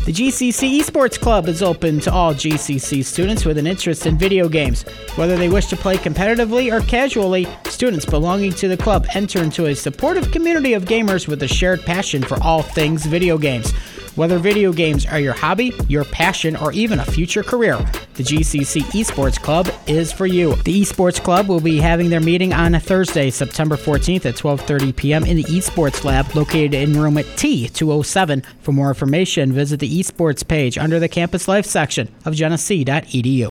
The GCC Esports Club is open to all GCC students with an interest in video games. Whether they wish to play competitively or casually, students belonging to the club enter into a supportive community of gamers with a shared passion for all things video games. Whether video games are your hobby, your passion, or even a future career, the GCC Esports Club is for you. The Esports Club will be having their meeting on Thursday, September 14th at 12:30 p.m. in the Esports Lab located in room T207. For more information, visit the Esports page under the Campus Life section of genesee.edu.